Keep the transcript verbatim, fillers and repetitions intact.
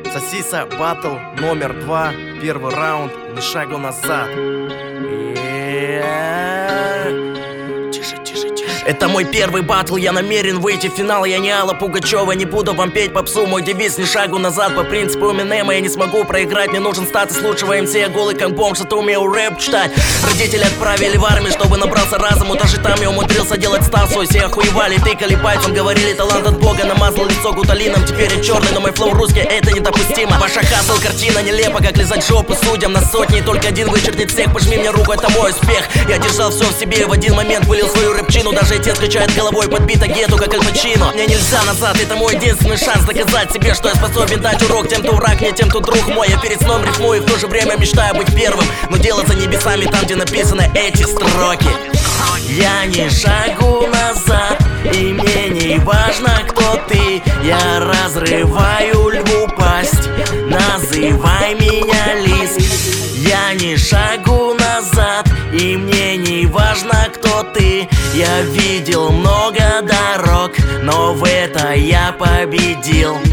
Сосиса батл номер два. Первый раунд, ни шагу назад. Тише, тише, тише. Это мой первый батл, я намерен выйти в финал. Я не Алла Пугачева, не буду вам петь попсу. Мой девиз: ни шагу назад. По принципу Эминема я не смогу проиграть. Мне нужен статус лучшего эм си. Я голый как бомж, что умею рэп читать. Родители отправили в армию, чтобы набрался разуму. Даже там я умудрился делать став свой. Все охуевали, тыкали пальцем, говорили: талант от бога. Намазал лицо гуталином, теперь я черный, но мой флоу русский, это недопустимо. Ваша хасл картина нелепа, как лизать жопу судьям на сотни. Только один вычеркнет всех, пожми мне руку, это мой успех. Я держал все в себе и в один момент вылил свою рэпчину. Даже отец качает головой, подбито гету, как Аль Пачино. Мне нельзя назад, это мой единственный шанс доказать себе, что я способен дать урок тем, кто враг мне, тем, кто друг мой. Я перед сном рифмую и в то же время мечтаю быть первым, но дело за небесами, там, где написаны эти строки. Я не шагу назад, и мне не важно, кто ты. Я разрываю льву пасть, называй меня лис. Я не шагу назад, и мне не важно, кто ты. Я видел много дорог, но в это я победил.